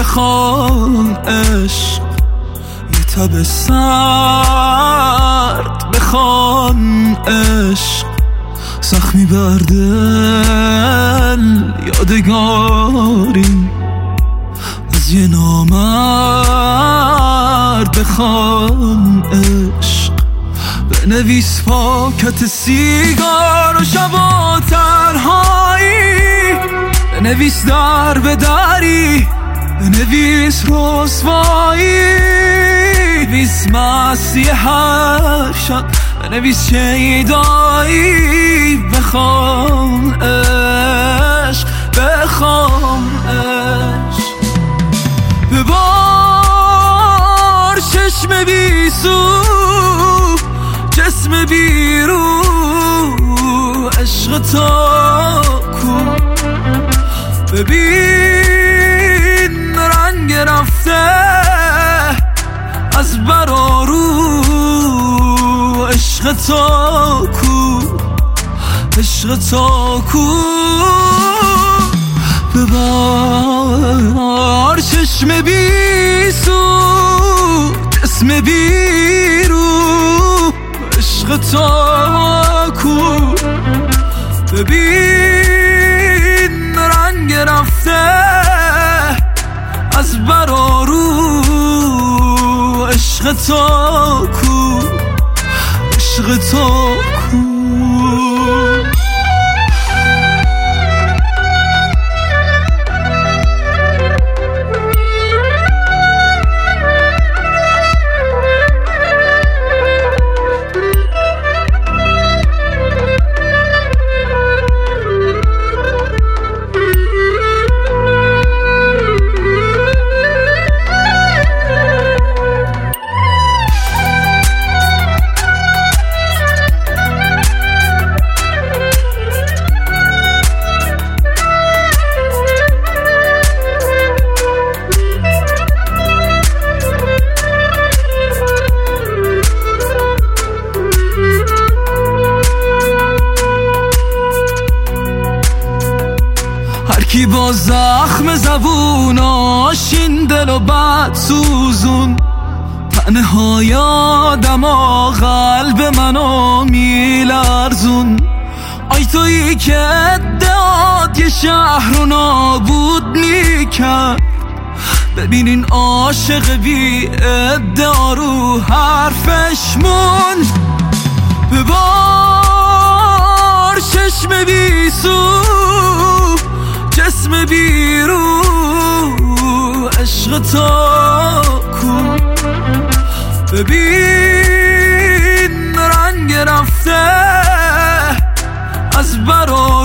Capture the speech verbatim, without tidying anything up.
بخوان عشق یه تب سرد بخوان عشق زخمی بر دل یادگاری از یه نامرد بخوان عشق بنویس پاکت سیگار و شبا تنهایی بنویس در به دری بنویس رسوایی بنویس مستی هر شب بنویس شیدایی بخوام عشق بخوام عشق ببار چشم بی سو جسم بی رو عشق تا کو ببین رنگ رفته از برارو عشق تا کو عشق تا کو ببار چشم بی سو جسم بی رو عشق تا کو ببین رنگ رفته از برارو عشق تا کو عشق تا کو کی با زخم زبوناش این دل و بد سوزون تنهای آدم و قلب منو میلرزون آی تویی که ادعاد یه شهر رو نابود میکرد ببینین عاشق بی ادعا رو حرفش مون ببار چشم بی سو جسم بی رو عشق تا کو ببین رنگ رفته از برا